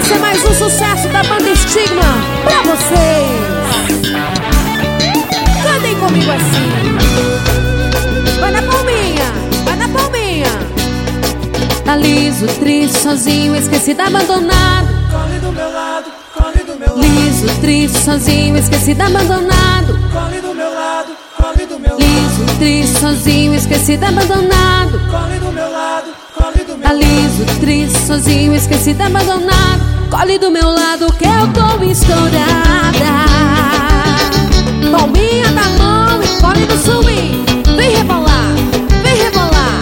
Esse é mais um sucesso da banda Estigma pra vocês. Cantem comigo assim. Vai na palminha, vai na palminha. Tá liso, triste, sozinho, esquecido, abandonado. Corre do meu lado, corre do meu lado. Liso, triste, sozinho, esquecido, abandonado. Corre do meu lado, corre do meu lado. Liso, triste, sozinho, esquecido, abandonado. Corre do meu lado, corre do meu Tá lado. liso, triste, sozinho, esquecido, abandonado. Colhe do meu lado que eu tô estourada. Palminha da mão e colhe do swing. Vem rebolar, vem rebolar.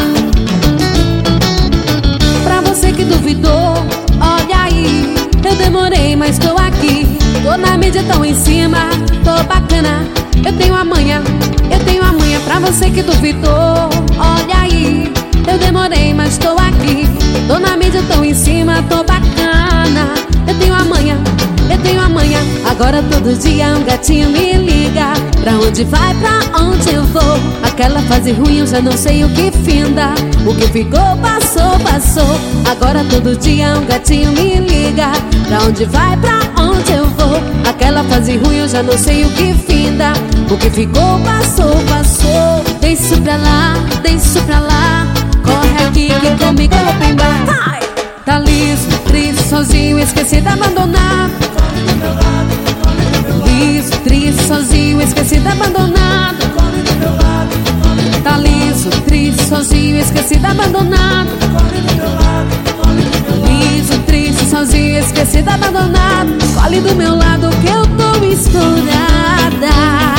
Pra você que duvidou, olha aí. Eu demorei, mas tô aqui. Tô na mídia, tão em cima. Tô bacana, eu tenho a manha. Eu tenho a manha. Pra você que duvidou, olha aí. Eu demorei, mas tô aqui. Tô na mídia, tão em cima. Tô bacana, eu tenho a manha. Eu tenho a manha. Agora todo dia um gatinho me liga. Pra onde vai, pra onde eu vou? Aquela fase ruim eu já não sei o que finda. O que ficou, passou, passou. Agora todo dia um gatinho me liga. Pra onde vai, pra onde eu vou? Aquela fase ruim eu já não sei o que finda. O que ficou, passou, passou. Deixa isso pra lá, deixa isso pra lá. Corre aqui que comigo eu vou pimbar. Tá liso, triste, sozinho, esquecido, abandonado. Corre do meu lado, corre do meu lado. Liso, triste, sozinho, esquecido, abandonado. Corre do meu lado, corre do meu lado. Tá liso, triste, sozinho, esquecido, abandonado. Corre do meu lado, corre do meu lado. Liso, triste, sozinho, esquecido, abandonado. Colhe do meu lado que eu tô estourada.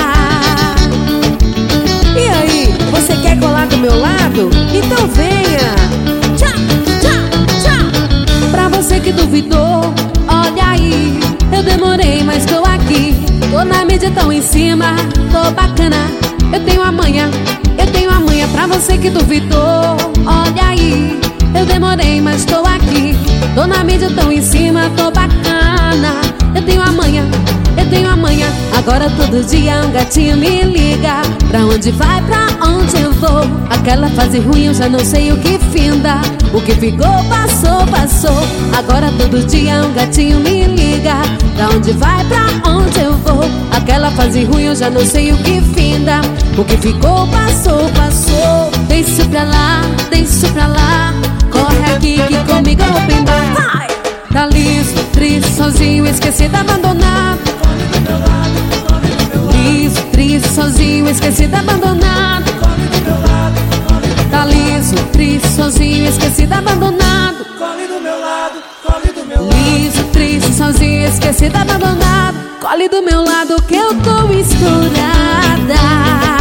E aí, você quer colar do meu lado? Então venha. Tchau, tchau, tchau. Pra você que duvidou, olha aí. Eu demorei, mas tô aqui. Tô na mídia, tão em cima. Tô bacana, eu tenho a manha. Eu tenho a manha. Pra você que duvidou, olha aí. Eu demorei, mas tô aqui. Tô na mídia, tão em cima. Tô bacana, eu tenho a manha. Eu tenho a manha. Agora todo dia um gatinho me liga. Pra onde vai, pra onde eu vou? Aquela fase ruim eu já não sei o que finda. O que ficou, passou, passou. Agora todo dia um gatinho me liga. Pra onde vai, pra onde eu vou? Aquela fase ruim eu já não sei o que finda. O que ficou, passou, passou. Deixa isso pra lá, deixa isso pra lá. Corre aqui que comigo eu vou pimbar. Tá liso, triste, sozinho, esquecido, abandonado. Corre do meu lado, corre do meu lado. Liso, triste, sozinho, esquecido, abandonado. Corre do meu lado, corre do meu lado. Tá liso, triste, sozinho, esquecido, abandonado. Corre do meu lado, corre do meu lado. Liso, triste, sozinho, esquecido, abandonado. Colhe do meu lado que eu tô estourada.